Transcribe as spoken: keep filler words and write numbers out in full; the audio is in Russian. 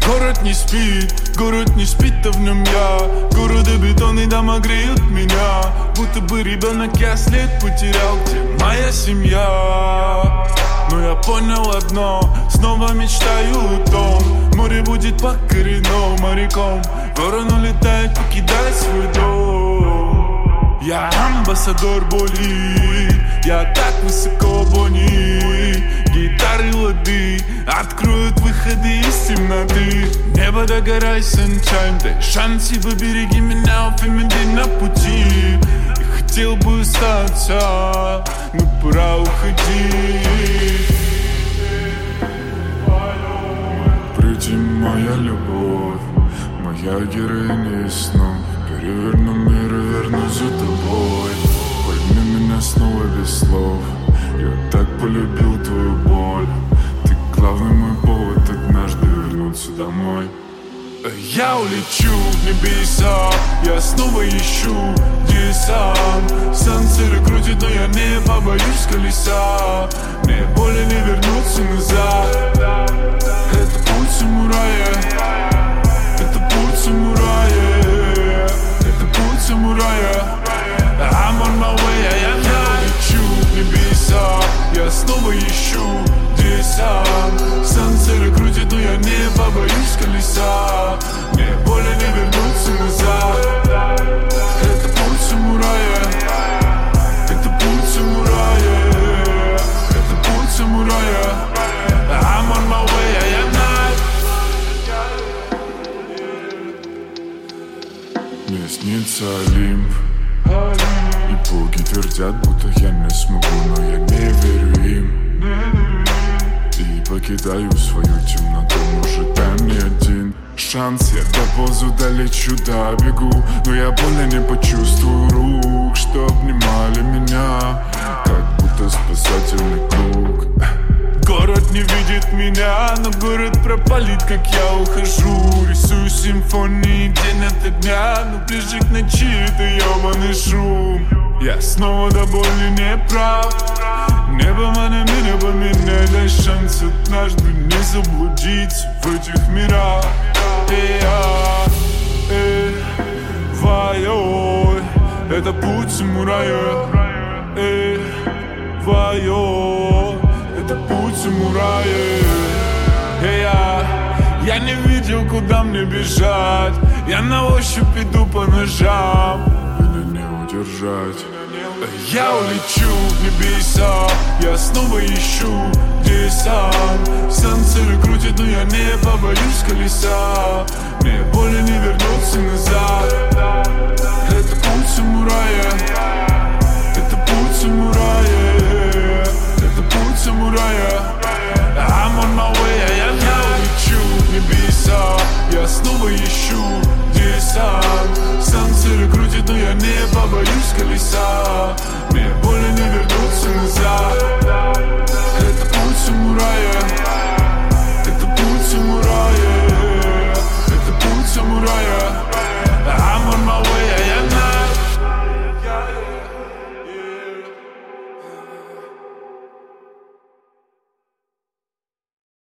Город не спит, город не спит, а в нем я. Города бетонные дома греют меня. Будто бы ребенок, я след потерял, где моя семья. Но я понял одно, снова мечтаю о том. Море будет покорено моряком. Ворон улетает, покидает свой дом. Я амбассадор боли, я так высоко, Бонни. Гитары, лады откроют выходы из темноты. Небо, догорай, sunshine, дай шанс и побереги меня в день на пути. И хотел бы остаться, но пора уходить. Приди, моя любовь, моя героиня из снов. Переверну мир и верну за тобой. Пойми меня снова без слов. Я так полюбил твою боль. Ты главный мой повод однажды вернуться домой. Я улечу в небеса, я снова ищу, где я сам. Сансеры крутят, но я не побоюсь колеса. Мне более не вернуться назад. Это путь самурая, это путь самурая, это путь самурая. I'm on my way, а я улечу в небеса, я снова ищу, где я сам. Сансеры крутят, но я не побоюсь колеса. Мне более не вернуться назад. Это путь самурая, это путь самурая, это путь самурая. I'm on my way, а я not. Мне снится Олимп, и боги твердят, будто я не смогу, но я не верю им. И покидаю свою темноту, может дай мне один шанс. Я доползу, долечу, добегу, но я больно не почувствую рук, что обнимали меня, как будто спасательный круг. Город не видит меня, но город пропалит, как я ухожу. Рисую симфонии день ото дня, но ближе к ночи это ёбаный шум. Я снова до боли не прав. Небо на меня поменяй, дай шанс однажды не заблудиться в этих мирах. И я, э, вой, это путь самурая. Э, вой, это путь самурая. И я, я не видел, куда мне бежать. Я на ощупь иду по ножам. Меня не удержать. Я улечу в небеса, я снова ищу, где я сам. Сансеры крутят, но я не побоюсь колеса. Мне более не вернуться назад. Это путь самурая, это путь самурая, это путь самурая. I'm on my way, а я улечу в небеса, я снова ищу, где я сам. Сансеры крутят, но я не побоюсь колеса.